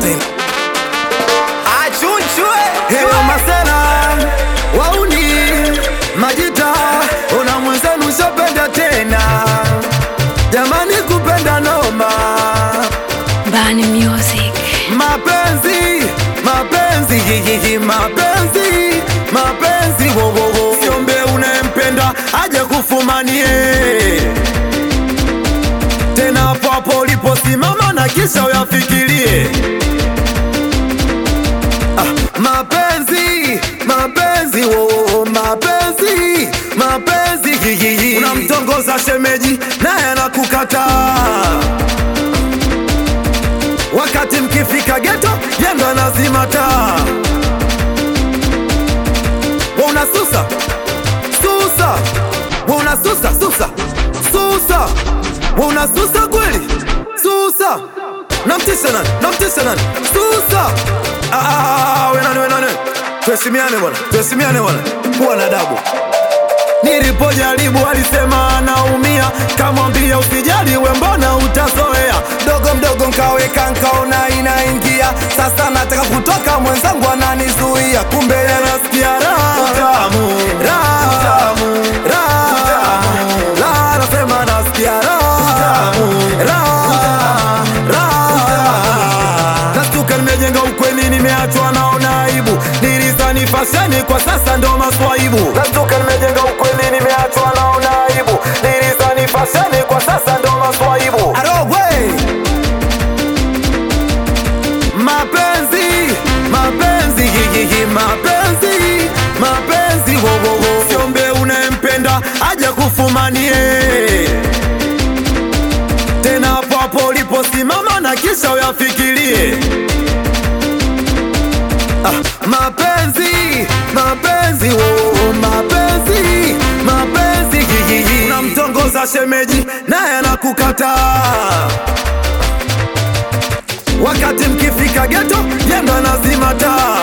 tena. Achunchwe Heyo masela wauni majita, una mwenzenu shopenda tena. Jamani kupenda noma. Bani Music. Mapenzi, mapenzi, mapenzi, mapenzi, wo wo wo. Siombe unempenda aje kufumanie tena hapo hapo uliposimama na kisha uyafikirie. Mapenzi, mapenzi, wo mapenzi, mapenzi. Unamtongoza shemeji naye anakukataa. Wakati mkifika ghetto yendo anazima taa. Unasusa, susa, unasusa, susa, susa, unasusa kweli, susa. Namtisha nani, namtisha nani, susa. We nani, tuheshimiane bwana, tuheshimiane bwana, kuwa na adabu. Nilipojaribu alisema anaumia, kamwambia usijali we mbona utazoea. Dogo mdogo nkaweka nkaona inaingia, sasa nataka kutoka mwenzangu ananizuia. Kumbe yanasikia raha, utamu, raha, utamu, raha, raha, nasema nasikia raha, raha, raha. Nastuka nimejenga ukweli nimeachwa naona aibu. Nilizani fasheni kwa sasa ndo maswaibu. Nastuka nimejenga ukweli nimeachwa naona aibu. Nilizani fasheni kwa sasa ndo maswaibu. Arogwe mapenzi, mapenzi, mapenzi, mapenzi, wo wo wo. Siombe unempenda aje kufumanie tena hapo hapo uliposimama na kisha uyafikirie. Mapenzi, mapenzi, wo mapenzi, mapenzi. Unamtongoza shemeji naye anakukataa. Wakati mkifika ghetto yendo anazima taa.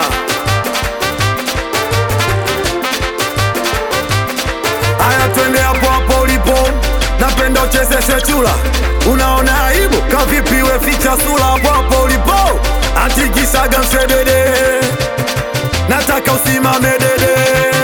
Aya twende hapo hapo ulipo, napenda uchezeshe chula. Unaona aibu kavipi we ficha sura hapo hapo ulipo. Atikisaga mshedede, nataka usimame dede.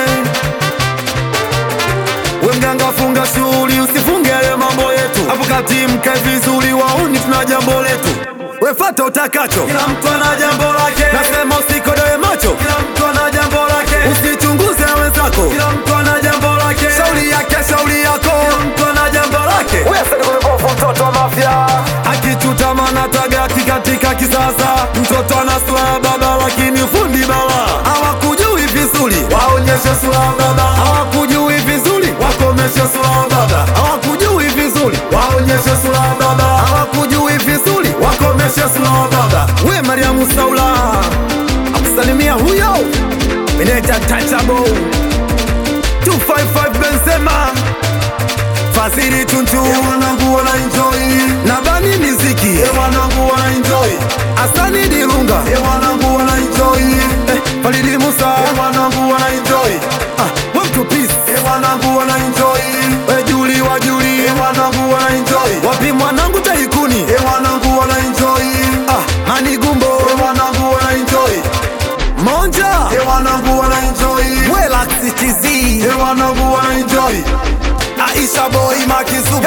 We mganga funga shughuli usifunge yale mambo yetu. Hapo kati mke vizuri wauni tuna jambo letu. We fata utakacho, kila mtu ana jambo lake. Nasema usikodoe macho, kila mtu ana jambo lake. Usichunguze wenzako, kila mtu ana jambo lake. Shauri yake, shauri yako, kila mtu ana jambo lake. Wewe sasa kumebofu mtoto wa mafia, akichutama na taga kikatika kisasa. Mtoto ana sura ya baba lakini fundi bala. Hawakujui vizuri, waonyeshe sura ya baba. Hawakujui vizuri, wakomeshe sura ya baba. Hawakujui vizuri, waonyeshe sura ya baba. Hawakujui vizuri, wakomeshe sura ya baba. We Mariamu Saula akusalimia huyo Meneja Touchable 255 Benzema Fazili Tuntu. Wanangu wana enjoy na Bani Miziki. Wanangu wana enjoy Asani Dilunga. Wanangu wana enjoy Falidi Musa. Wanangu wana enjoy One to Peace. Wanangu wana enjoy Juli wa Juli. Wanangu wana enjoy Wapi mwanangu Taikuni. Wanangu wana enjoy Mani Gumbo. Wanangu wana enjoy Monja. Wanangu wana enjoy Wela CTZ. Wanangu wana enjoy Aisha Boy Makizube.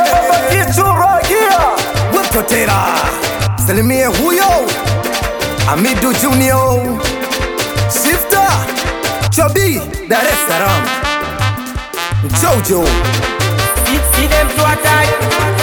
Wepotera salimie huyo Amidu Junior Shifter Chobi Dar es Salaam Jojo. See them to attack.